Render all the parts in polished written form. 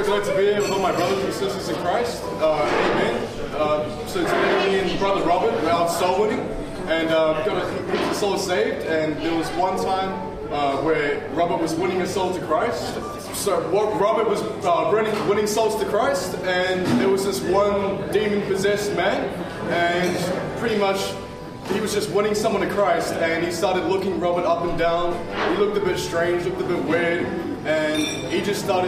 glad to be here with all my brothers and sisters in Christ. Amen. So today me and Brother Robert were out soul winning and got a soul saved. And there was one time where Robert was winning a soul to Christ. So Robert was winning souls to Christ, and there was this one demon-possessed man, and pretty much he was just winning someone to Christ, and he started looking Robert up and down. He looked a bit strange, looked a bit weird, and he just started,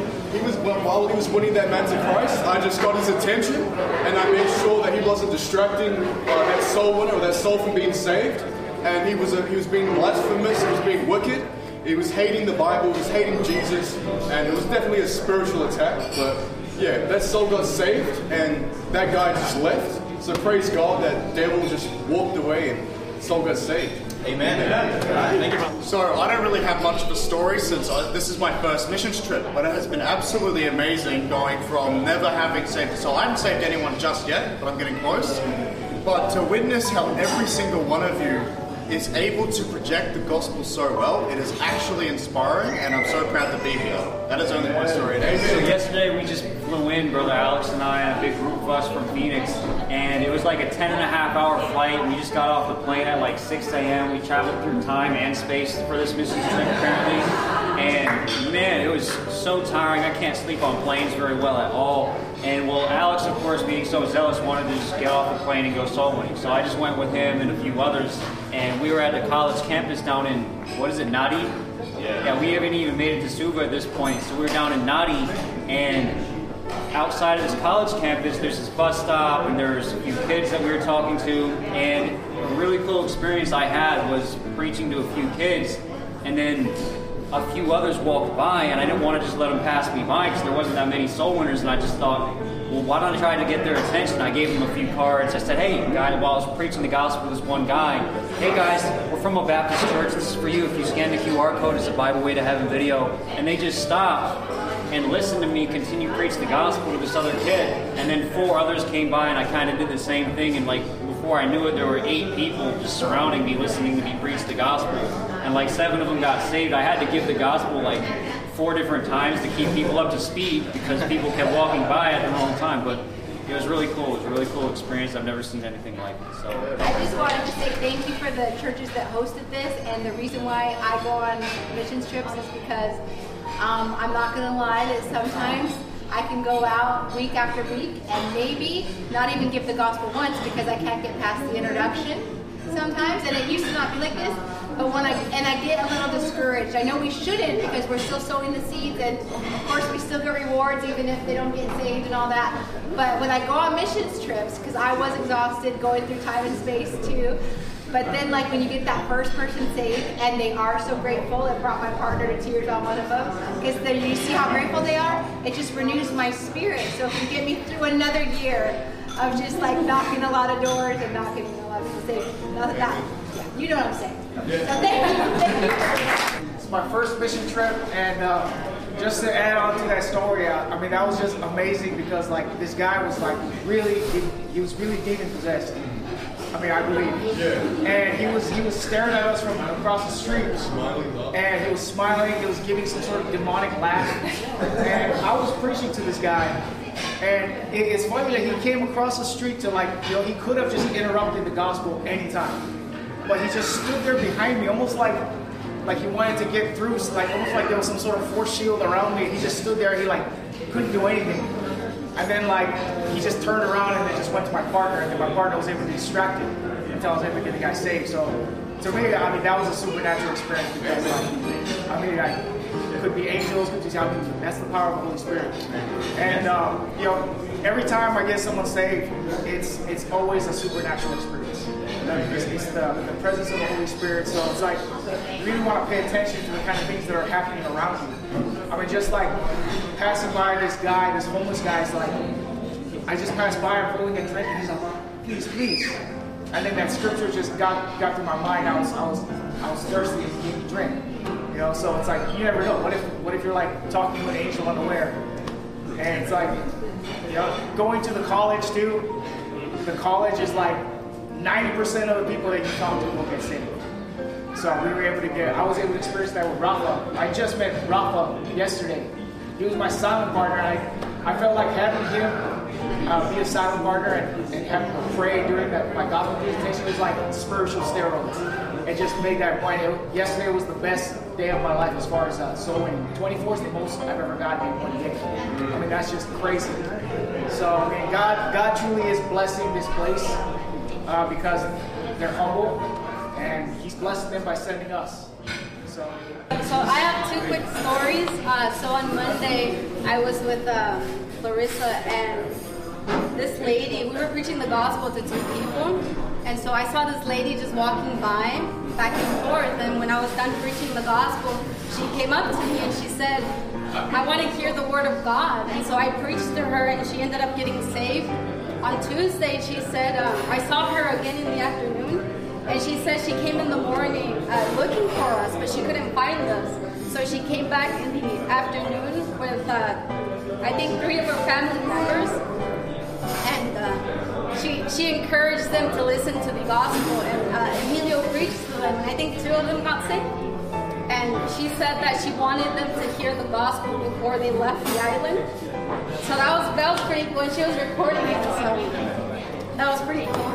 while he was winning that man to Christ, I just got his attention, and I made sure that he wasn't distracting that soul winner or that soul from being saved. And he was being blasphemous, he was being wicked, he was hating the Bible, he was hating Jesus, and it was definitely a spiritual attack. But yeah, that soul got saved, and that guy just left. So praise God that devil just walked away and soul got saved. Amen. Thank you. So I don't really have much of a story since this is my first missions trip, but it has been absolutely amazing going from never having saved a soul. I haven't saved anyone just yet, but I'm getting close. But to witness how every single one of you is able to project the gospel so well, it is actually inspiring, and I'm so proud to be here. That is only my story. So yesterday we just flew in, Brother Alex and I, and a big group of us from Phoenix, and it was like a 10.5-hour flight. We just got off the plane at like 6 a.m. We traveled through time and space for this missions trip apparently, and man, it was so tiring. I can't sleep on planes very well at all. And well, Alex, of course, being so zealous, wanted to just get off the plane and go soul winning. So I just went with him and a few others, and we were at the college campus down in, what is it, Nadi? Yeah, we haven't even made it to Suva at this point. So we were down in Nadi, and outside of this college campus, there's this bus stop, and there's a few kids that we were talking to, and a really cool experience I had was preaching to a few kids, and then a few others walked by, and I didn't want to just let them pass me by because there wasn't that many soul winners, and I just thought, well, why don't I try to get their attention? I gave them a few cards. I said, hey, guy, while I was preaching the gospel to this one guy, hey guys, we're from a Baptist church. This is for you. If you scan the QR code, it's a Bible Way to Heaven video. And they just stopped and listened to me continue to preach the gospel to this other kid. And then 4 others came by, and I kind of did the same thing. And like before I knew it, there were 8 people just surrounding me, listening to me preach the gospel. And like 7 of them got saved. I had to give the gospel like 4 different times to keep people up to speed because people kept walking by at the wrong time. But it was really cool. It was a really cool experience. I've never seen anything like it. So I just wanted to say thank you for the churches that hosted this, and the reason why I go on missions trips is because I'm not going to lie that sometimes I can go out week after week and maybe not even give the gospel once because I can't get past the introduction sometimes, and it used to not be like this. But when I get a little discouraged. I know we shouldn't because we're still sowing the seeds, and of course we still get rewards even if they don't get saved and all that. But when I go on missions trips, because I was exhausted going through time and space too, but then like when you get that first person saved and they are so grateful, it brought my partner to tears on one of them, because then you see how grateful they are, it just renews my spirit. So if you get me through another year of just like knocking a lot of doors and not getting a lot of people saved, you know what I'm saying. So thank you. It's my first mission trip, and just to add on to that story, I mean, that was just amazing because like this guy was like really, he was really demon possessed. I mean, I believe. Yeah. And he was staring at us from across the street. And he was smiling, he was giving some sort of demonic laugh. And I was preaching to this guy. And it's funny that he came across the street to like, you know, he could have just interrupted the gospel anytime. But he just stood there behind me, almost like he wanted to get through, like almost like there was some sort of force shield around me. He just stood there, he like couldn't do anything. And then like he just turned around and then just went to my partner, and then my partner was able to distract him until I was able to get the guy saved. So to me, I mean, that was a supernatural experience because like, I mean, it could be angels, could be, I mean, that's the power of the Holy Spirit. And you know, every time I get someone saved, it's always a supernatural experience. It's the presence of the Holy Spirit. So it's like you really want to pay attention to the kind of things that are happening around you. I mean, just like passing by this guy, this homeless guy's like, I just passed by him pulling a drink, and he's like, please, please. And then that scripture just got through my mind. I was thirsty, and he gave me drink. You know, so it's like you never know. What if you're like talking to an angel unaware? And it's like, you know, going to the college too. The college is like 90% of the people that you talk to will get saved. So we were able to I was able to experience that with Rafa. I just met Rafa yesterday. he was my silent partner. I felt like having him be a silent partner and having him pray during my gospel presentation was like spiritual steroids. It just made that point. Yesterday was the best day of my life as far as sowing. 24 is the most I've ever gotten in one day. I mean, that's just crazy. So, I mean, God truly is blessing this place because they're humble, and He's blessing them by sending us. So I have two quick stories. So on Monday, I was with Clarissa and this lady. We were preaching the gospel to two people, and so I saw this lady just walking by, back and forth. And when I was done preaching the gospel, she came up to me and she said, "I want to hear the word of God." And so I preached to her, and she ended up getting saved. On Tuesday, she said, I saw her again in the afternoon, and she said she came in the morning looking for us, but she couldn't find us. So she came back in the afternoon with, I think, 3 of her family members, and she encouraged them to listen to the gospel, and Emilio preached to them, and I think 2 of them got saved. And she said that she wanted them to hear the gospel before they left the island. So that was pretty cool, and she was recording it, so that was pretty cool.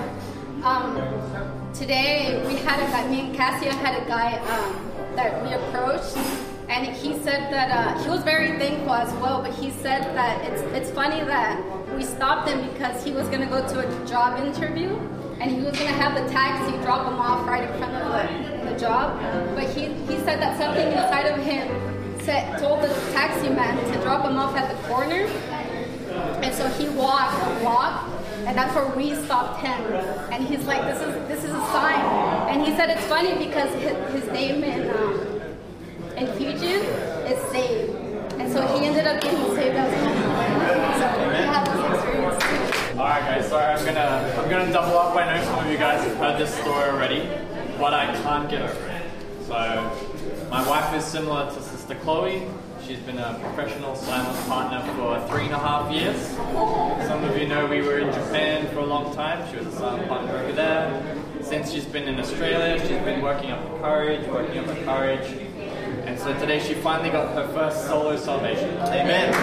Today, me and Cassia had a guy that we approached, and he said that he was very thankful as well, but he said that it's funny that we stopped him because he was going to go to a job interview, and he was going to have the taxi drop him off right in front of the job, but he said that something inside of him told the taxi man to drop him off at the corner, and so he walked a block. And that's where we stopped him. And he's like, this is a sign. And he said it's funny because his name in Fiji is Saved. And so he ended up getting saved as well. So we had this experience too. Alright guys, sorry, I'm gonna double up. I know some of you guys have heard this story already, but I can't get over it. So my wife is similar to Sister Chloe. She's been a professional silent partner for 3.5 years. Some of you know we were in Japan for a long time. She was a silent partner over there. Since she's been in Australia, she's been working up her courage. And so today she finally got her first solo salvation. Amen.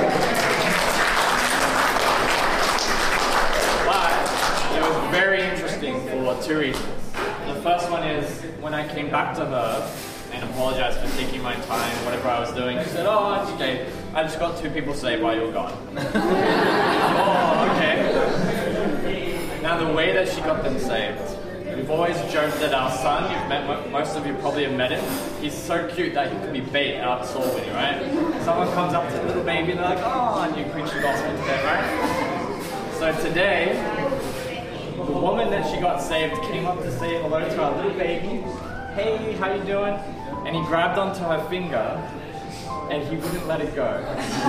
But it was very interesting for 2 reasons. The first one is when I came back to her and apologized for taking my time, whatever I was doing. She said, "Oh, it's okay. I just got 2 people saved while you were gone." Oh, okay. Now, the way that she got them saved, we've always joked that our son, most of you probably have met him, he's so cute that he could be bait out of Salisbury, right? Someone comes up to the little baby and they're like, "Oh, and you preach the gospel today, right?" So today, the woman that she got saved came up to say hello to our little baby. "Hey, how you doing?" And he grabbed onto her finger, and he wouldn't let it go.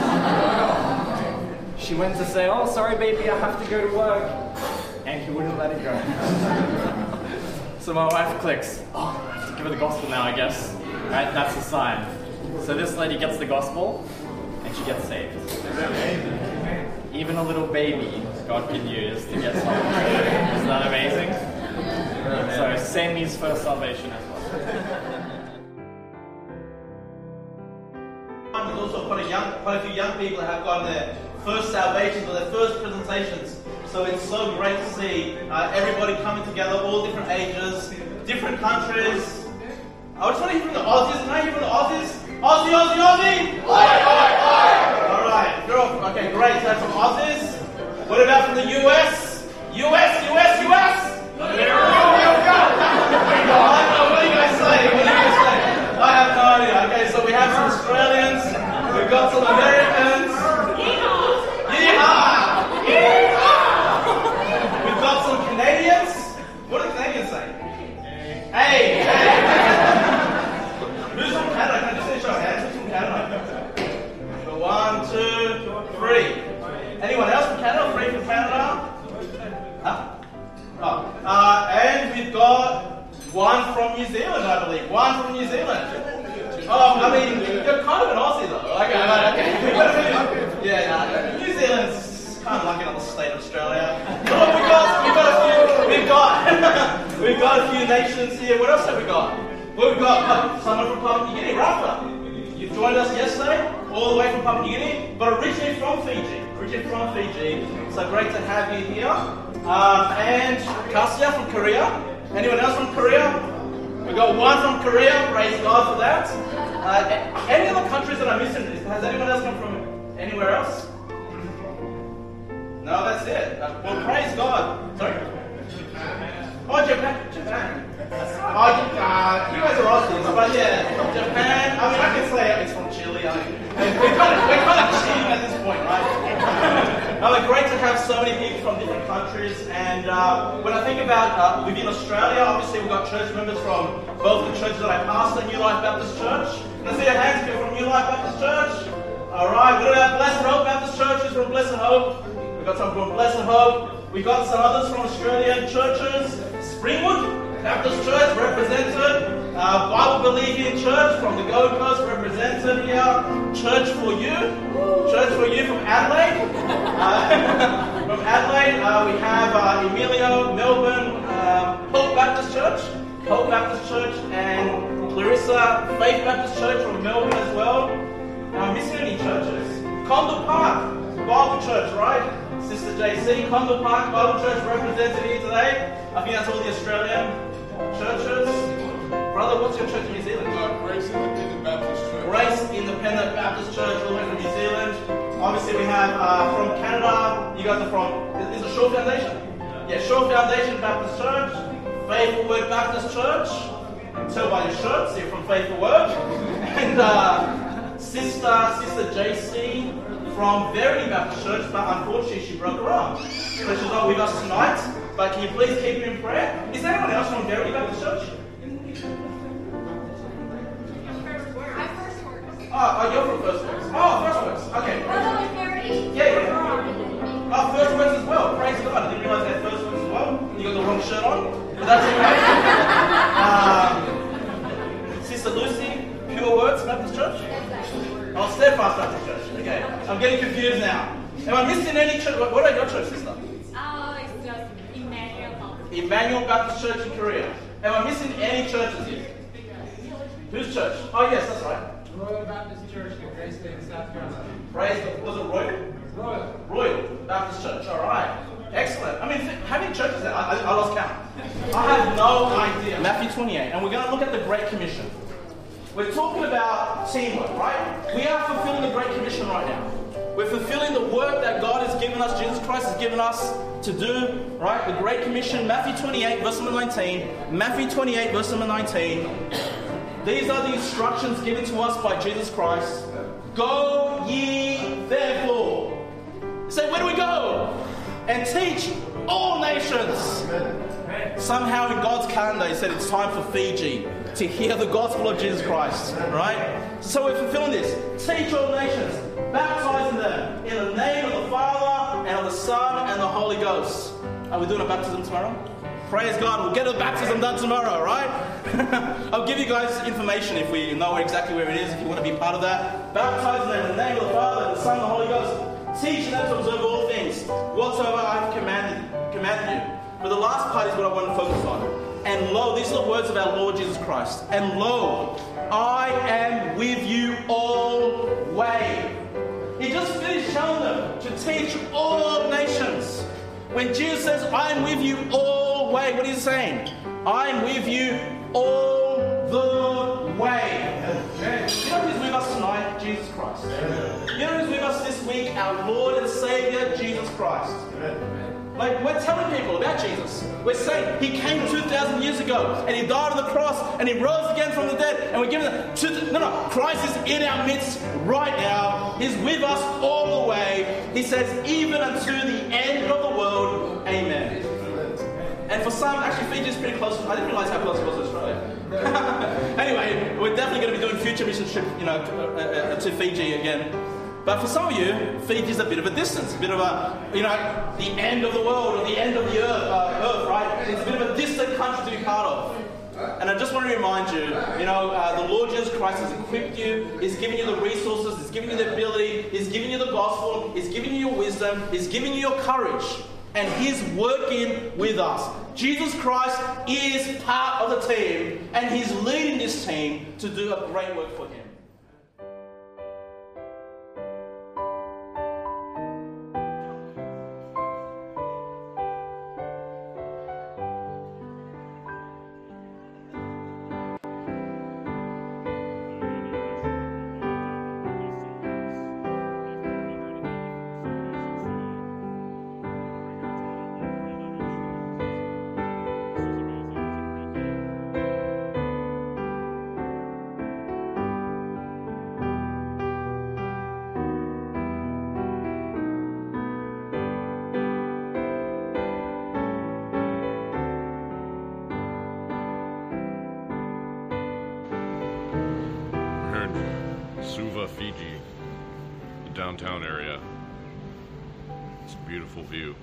She went to say, "Oh, sorry baby, I have to go to work," and he wouldn't let it go. So my wife clicks, "Oh, I have to give her the gospel now, I guess." Right, that's a sign. So this lady gets the gospel, and she gets saved. Even a little baby, God can use to get saved. Isn't that amazing? So Sammy's first salvation as well. There's also quite a few young people that have gotten their first salvations or their first presentations. So it's so great to see everybody coming together, all different ages, different countries. I just want to hear from the Aussies. Can I hear from the Aussies? Aussie, Aussie, Aussie! Alright, okay, great. So that's from Aussies. What about from the US? US! What do you guys say? I have no idea. Okay, so we have some Australians, we've got some Americans. Yeehaw! We've got some Canadians. What do the Canadians say? Hey! Who's from Canada? Can I just say show of hands? Who's from Canada? So 1, 2, 3. Anyone else from Canada? 3 from Canada? Huh? And we've got 1 from New Zealand, I believe. 1 from New Zealand. Oh, I mean, you're kind of an Aussie though. Okay. New Zealand's kind of like another state of Australia. Oh, we've got a few nations here. What else have we got? Well, we've got someone from Papua New Guinea, Rafa. You've joined us yesterday. all the way from Papua New Guinea, but originally from Fiji. So great to have you here. And Kassia from Korea. Anyone else from Korea? We got one from Korea. Praise God for that. Any other countries that I'm missing? Has anyone else come from anywhere else? No, that's it. Well, praise God. Sorry? Oh, Japan. Oh, you guys are Aussies, but yeah, Japan. I mean, I can say it's from Chile. We're kind of cheating at this point, right? Great to have so many people from different countries. And when I think about within Australia, obviously we've got church members from both the churches that I pastor, New Life Baptist Church. Can I see your hands, people from New Life Baptist Church? All right. What about Blessed Hope Baptist Church? Who's from Blessed Hope? We've got some from Blessed Hope. We've got some others from Australian churches. Springwood Baptist Church represented. Bible Believing Church from the Gold Coast represented here. Church for You from Adelaide. From Adelaide, we have Emilio, Melbourne, Hope Baptist Church, and Clarissa Faith Baptist Church from Melbourne as well. I'm missing any churches. Condor Park Bible Church, right? Sister JC, Condor Park Bible Church represented here today. I think that's all the Australian churches. Brother, what's your church in New Zealand? Grace Independent Baptist Church. Grace Independent Baptist Church, all the way from New Zealand. Obviously, we have from Canada. You guys are from, is it Shore Foundation? Yeah, Shore Foundation Baptist Church. Faithful Word Baptist Church. You can tell by your shirts, you're from Faithful Word. And Sister JC from Verity Baptist Church, but unfortunately she broke her arm. So she's not with us tonight. But can you please keep her in prayer? Is there anyone else from Verity Baptist Church? Oh, you're from First Works. Oh, First Works. Okay. Yeah. Oh, First Works as well. Praise God. I didn't realize they had First Works as well. You got the wrong shirt on. But that's okay. Sister Lucy, Pure Words Baptist Church? Oh, Steadfast Baptist Church. Okay. I'm getting confused now. Am I missing any church? What about your church, sister? It's just Emmanuel. Emmanuel Baptist Church in Korea. Am I missing any churches here? Whose church? Oh, yes, that's right. Royal Baptist Church in Graceland, South Carolina. Was it Royal? Royal Baptist Church, alright. Excellent. I mean, how many churches there? I lost count. I have no idea. Matthew 28, and we're going to look at the Great Commission. We're talking about teamwork, right? We are fulfilling the Great Commission right now. We're fulfilling the work that God has given us, Jesus Christ has given us to do, right? The Great Commission, Matthew 28, verse number 19. Matthew 28, verse number 19. These are the instructions given to us by Jesus Christ. Go ye therefore. Say, where do we go? And teach all nations. Somehow in God's calendar, he said it's time for Fiji to hear the gospel of Jesus Christ, right? So we're fulfilling this. Teach all nations, baptizing them in the name of the Father and of the Son and the Holy Ghost. Are we doing a baptism tomorrow? Praise God, we'll get the baptism done tomorrow, right? I'll give you guys information if we know exactly where it is, if you want to be part of that. Baptizing them in the name of the Father and the Son and the Holy Ghost. Teaching them to observe all things, whatsoever I have commanded you. But the last part is what I want to focus on. And lo, these are the words of our Lord Jesus Christ. And lo, I am with you always. He just finished telling them to teach all nations. When Jesus says, I am with you always, what is he saying? I am with you all the way. You know who's with us tonight? Jesus Christ. You know who's with us this week? Our Lord and Savior, Jesus Christ. Like, we're telling people about Jesus. We're saying he came 2,000 years ago and he died on the cross and he rose again from the dead and we're giving it to Christ is in our midst right now. He's with us all the way. He says, even unto the end of the world. Amen. And for some, actually Fiji is pretty close. I didn't realize how close it was to Australia. Anyway, we're definitely going to be doing future mission trip, to Fiji again. But for some of you, Fiji is a bit of a distance, a bit of a, the end of the world or the end of the earth, right? It's a bit of a distant country to be part of. And I just want to remind you, the Lord Jesus Christ has equipped you, He's given you the resources, He's given you the ability, He's given you the gospel, He's given you your wisdom, He's given you your courage, and He's working with us. Jesus Christ is part of the team, and He's leading this team to do a great work for Him. downtown area. It's a beautiful view.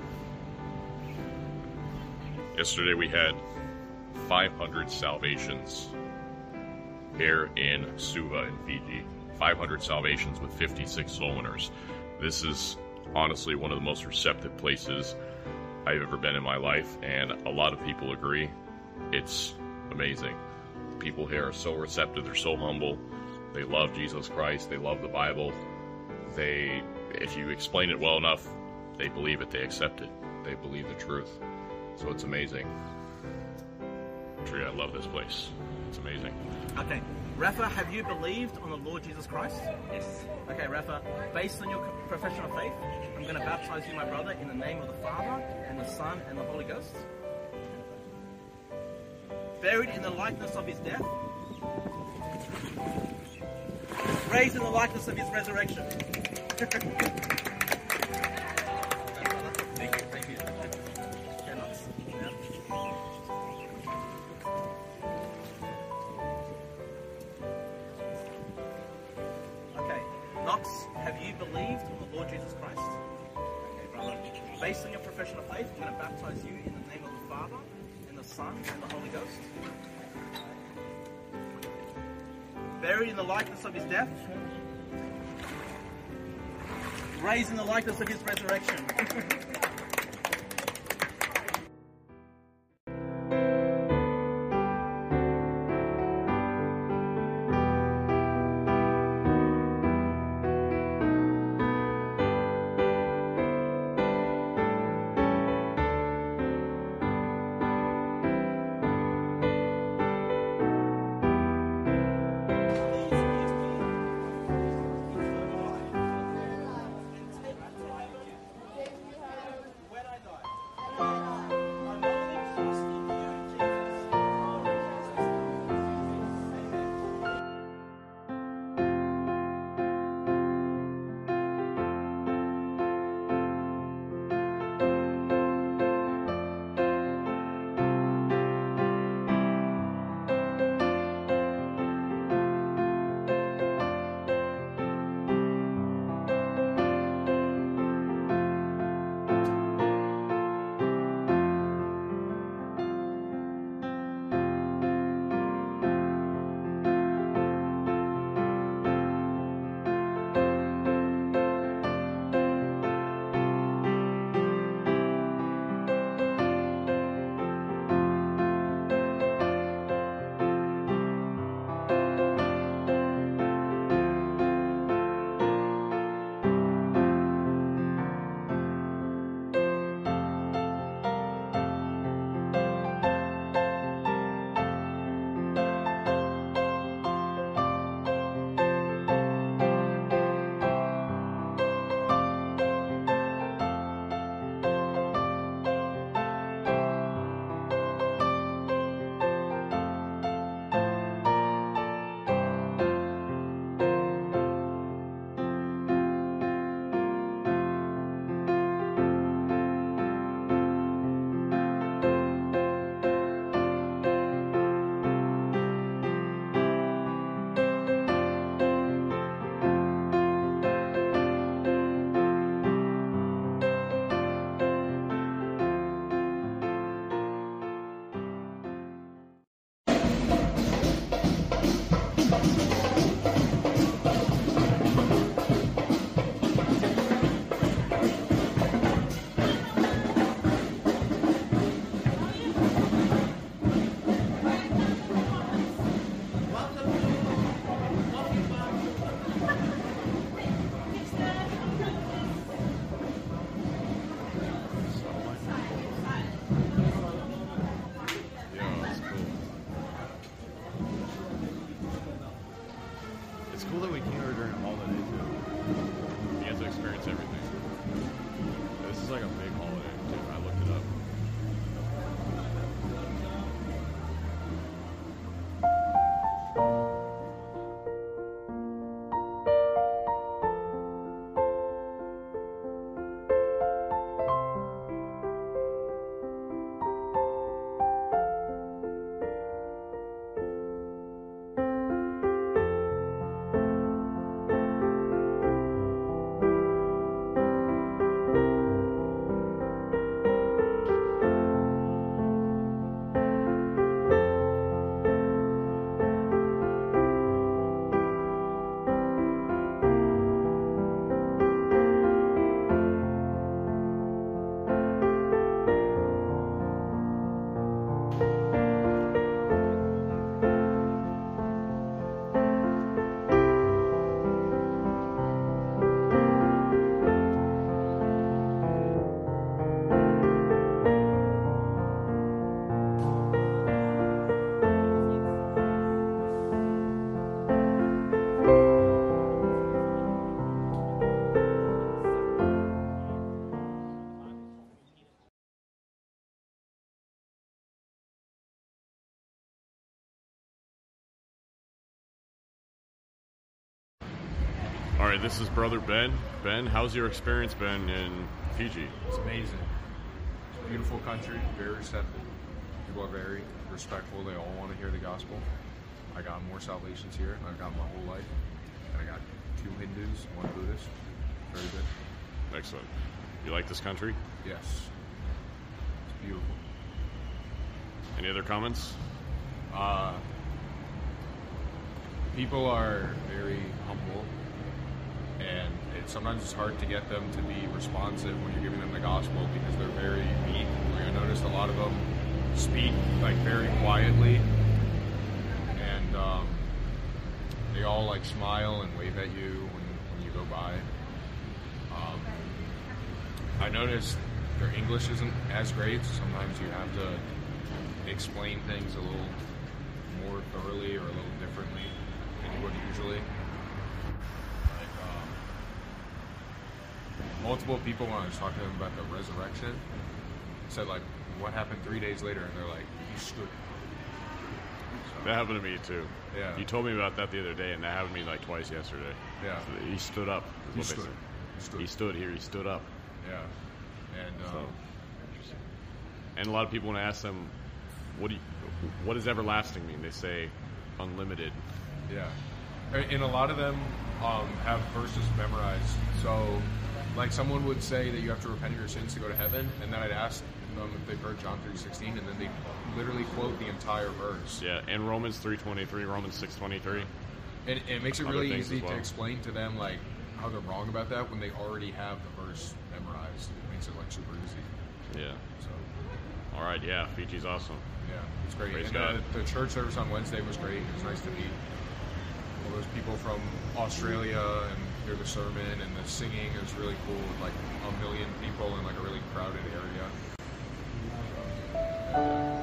Yesterday we had 500 salvations here in Suva in Fiji. 500 salvations with 56 soul winners. This is honestly one of the most receptive places I've ever been in my life, and a lot of people agree. It's amazing. The people here are so receptive, they're so humble, they love Jesus Christ, they love the Bible. If you explain it well enough, they believe it, they accept it, they believe the truth. So it's amazing. Truly, I love this place. It's amazing. Okay, Rafa, have you believed on the Lord Jesus Christ? Yes. Okay, Rafa, based on your profession of faith, I'm going to baptize you, my brother, in the name of the Father, and the Son, and the Holy Ghost. Buried in the likeness of his death, raised in the likeness of his resurrection. Thank you. Okay, Knox, have you believed on the Lord Jesus Christ? Okay, brother. Based on your profession of faith, I'm going to baptize you in the name of the Father, and the Son, and the Holy Ghost. Buried in the likeness of his death, raised in the likeness of his resurrection. right, this is Brother Ben. Ben, how's your experience been in Fiji? It's amazing. It's a beautiful country, very receptive. People are very respectful. They all want to hear the gospel. I got more salvations here than I've got my whole life. And I got 2 Hindus, 1 Buddhist. Very good. Excellent. You like this country? Yes. It's beautiful. Any other comments? People are very humble, and sometimes it's hard to get them to be responsive when you're giving them the gospel because they're very meek. Like, I noticed a lot of them speak like very quietly, and they all like smile and wave at you when you go by. I noticed their English isn't as great, so sometimes you have to explain things a little more thoroughly or a little differently than you would usually. Like, multiple people, when I was talking to them about the resurrection, said like, what happened 3 days later? And they're like, he stood. So, that happened to me too. Yeah. You told me about that the other day, and that happened to me like twice yesterday. Yeah. So he stood up. He stood. He stood here. He stood up. Yeah. And and a lot of people, when I ask them, what does everlasting mean? They say unlimited. Yeah. And a lot of them have verses memorized. So, like, someone would say that you have to repent of your sins to go to heaven, and then I'd ask them if they've heard John 3:16, and then they literally quote the entire verse. Yeah, and Romans 3:23, Romans 6:23. And it makes it really easy well to explain to them, like, how they're wrong about that when they already have the verse memorized. It makes it, like, super easy. Yeah. So, all right, yeah, Fiji's awesome. yeah, it's great. Praise And God. the church service on Wednesday was great. It was nice to meet all those people from Australia and hear the sermon and the singing. It was really cool with like 1 million people in like a really crowded area.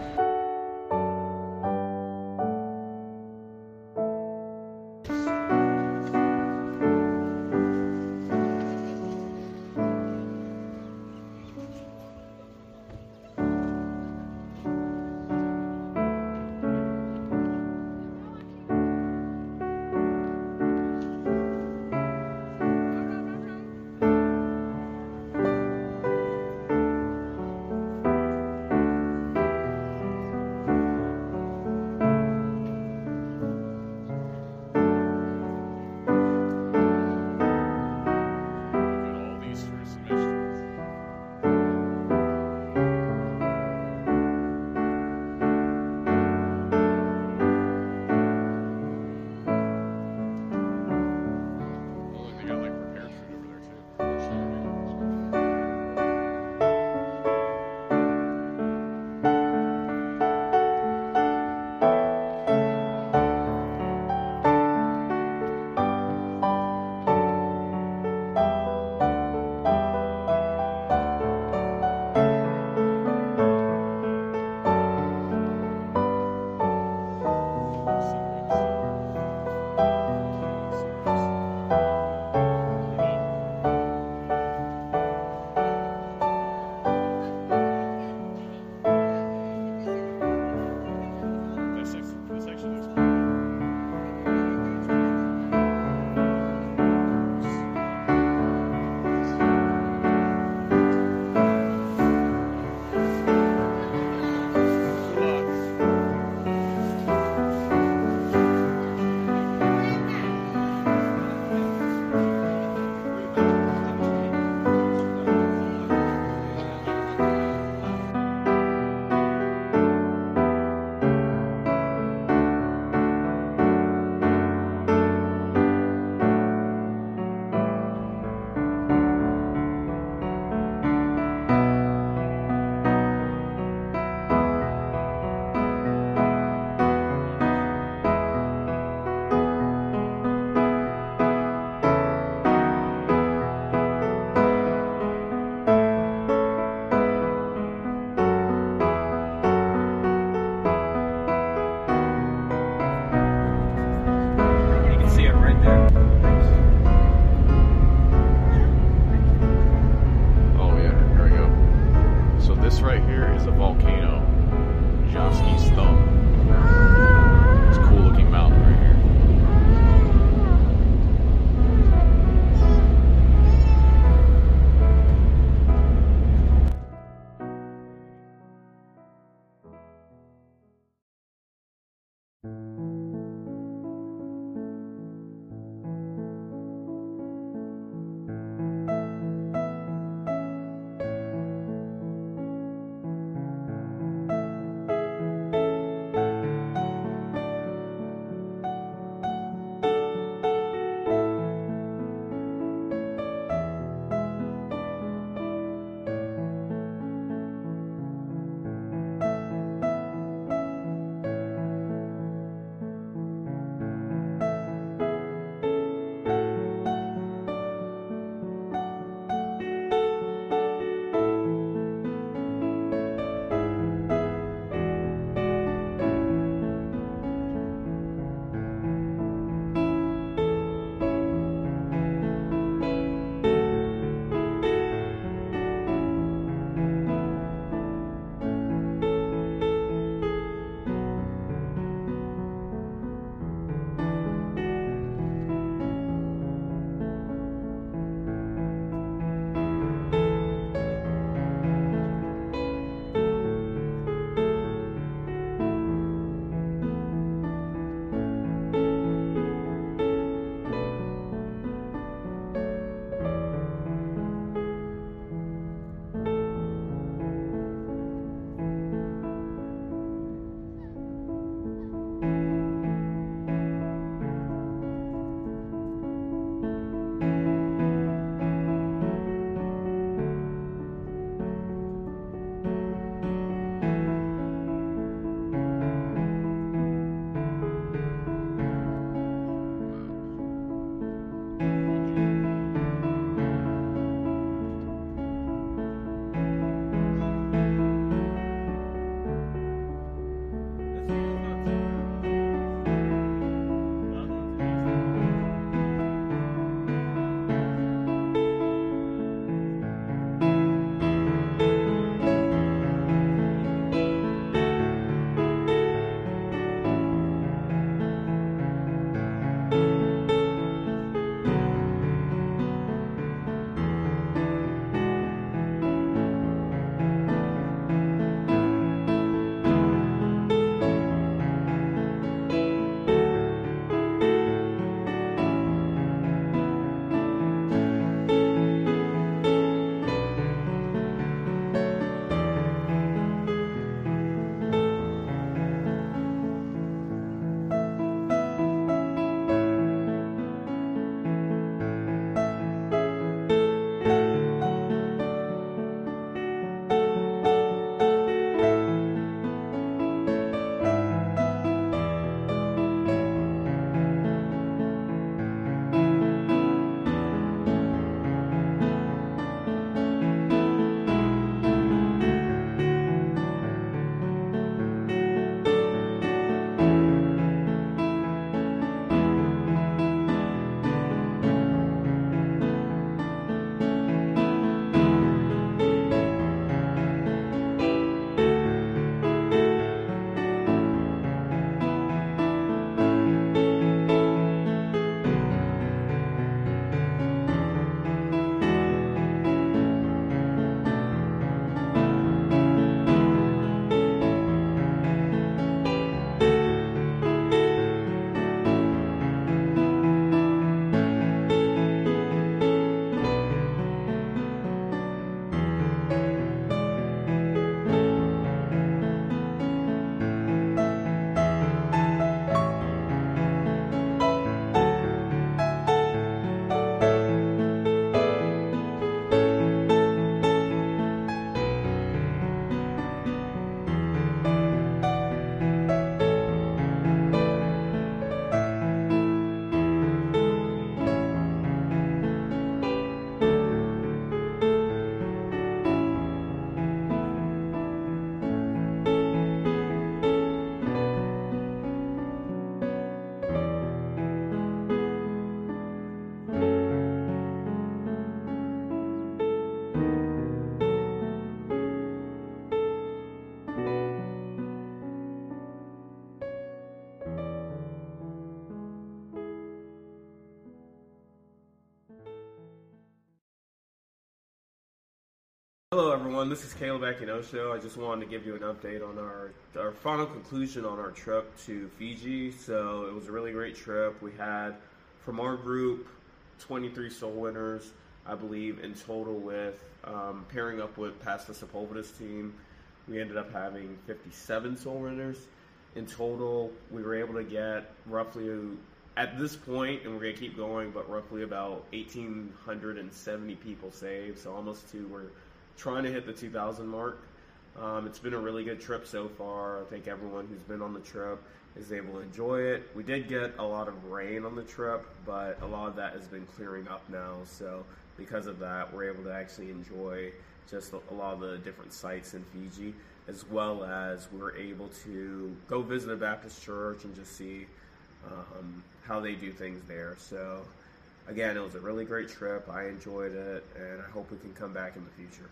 Hello everyone, this is Caleb Akinosho. I just wanted to give you an update on our final conclusion on our trip to Fiji. So it was a really great trip. We had, from our group, 23 soul winners, I believe, in total, with pairing up with Pastor Sepulveda's team. We ended up having 57 soul winners. In total, we were able to get roughly, at this point, and we're going to keep going, but roughly about 1,870 people saved, so almost we're trying to hit the 2,000 mark. It's been a really good trip so far. I think everyone who's been on the trip is able to enjoy it. We did get a lot of rain on the trip, but a lot of that has been clearing up now. So because of that, we're able to actually enjoy just a lot of the different sites in Fiji, as well as we're able to go visit a Baptist church and just see how they do things there. So again, it was a really great trip. I enjoyed it, and I hope we can come back in the future.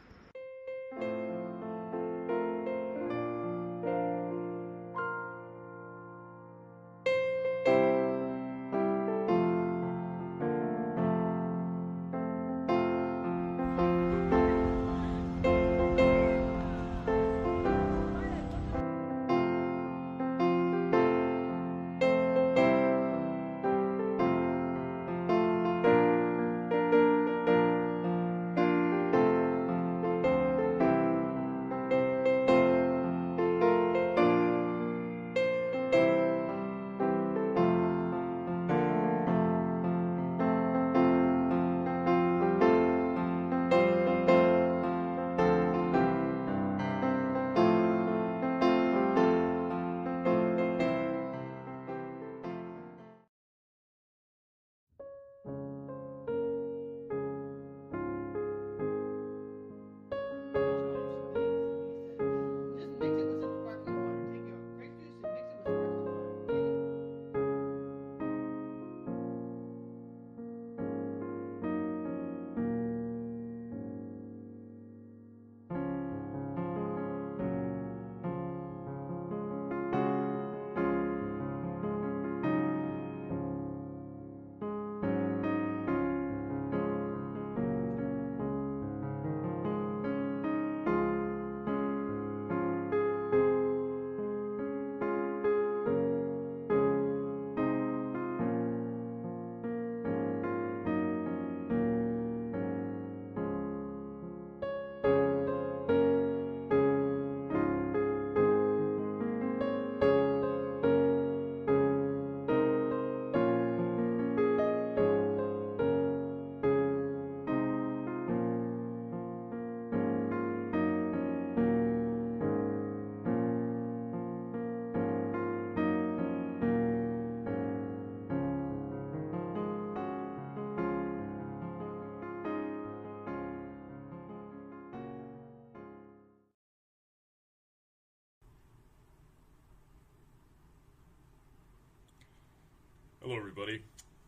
Hello everybody,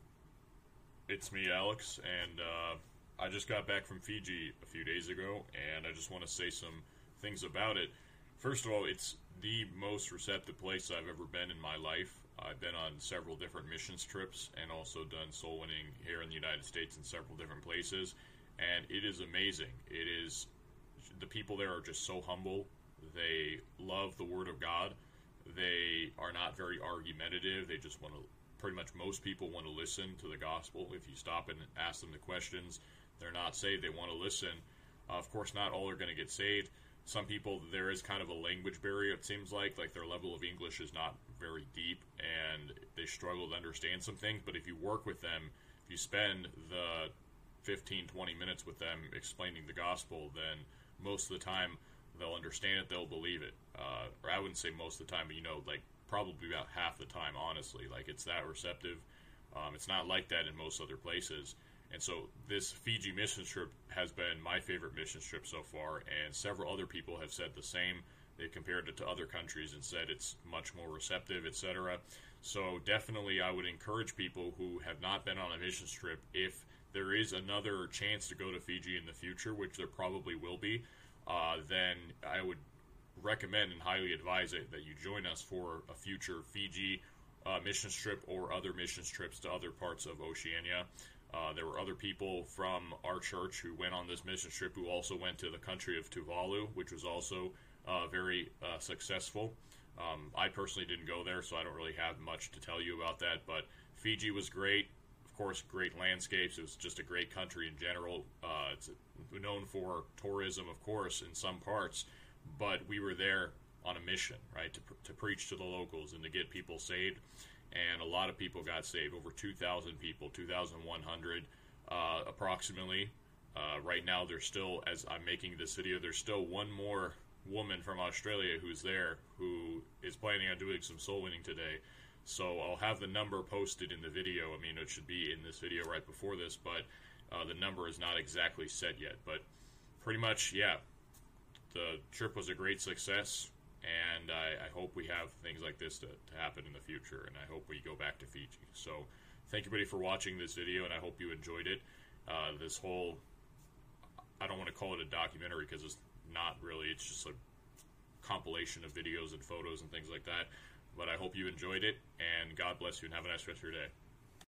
it's me Alex, and I just got back from Fiji a few days ago, and I just want to say some things about it. First of all, it's the most receptive place I've ever been in my life. I've been on several different missions trips and also done soul winning here in the United States in several different places, and it is amazing. The people there are just so humble. They love the Word of God. They are not very argumentative. They just want to, pretty much most people want to listen to the gospel. If you stop and ask them the questions, they're not saved. They want to listen. Of course, not all are going to get saved. Some people, there is kind of a language barrier, it seems like their level of English is not very deep, and they struggle to understand some things. But if you work with them, if you spend the 15-20 minutes with them explaining the gospel, then most of the time they'll understand it, they'll believe it. Or I wouldn't say most of the time, but probably about half the time, honestly. It's that receptive. It's not like that in most other places. And so this Fiji mission trip has been my favorite mission trip so far, and several other people have said the same. They compared it to other countries and said it's much more receptive, etc. So definitely I would encourage people who have not been on a mission trip, if there is another chance to go to Fiji in the future, which there probably will be, then I would recommend and highly advise it that you join us for a future Fiji mission trip or other mission trips to other parts of Oceania. There were other people from our church who went on this mission trip who also went to the country of Tuvalu, which was also very successful. I personally didn't go there, so I don't really have much to tell you about that, but Fiji was great. Of course, great landscapes. It was just a great country in general. It's known for tourism, of course, in some parts, but we were there on a mission, right, to preach to the locals and to get people saved. And a lot of people got saved, over 2,000 people, 2,100 approximately. Right now, there's still, as I'm making this video, there's still one more woman from Australia who's there who is planning on doing some soul winning today. So I'll have the number posted in the video. I mean, it should be in this video right before this, but the number is not exactly set yet. But pretty much, yeah, the trip was a great success, and I hope we have things like this to happen in the future, and I hope we go back to Fiji. So thank you, everybody, for watching this video, and I hope you enjoyed it. This whole, I don't want to call it a documentary because it's not really, it's just a compilation of videos and photos and things like that. But I hope you enjoyed it, and God bless you, and have a nice rest of your day.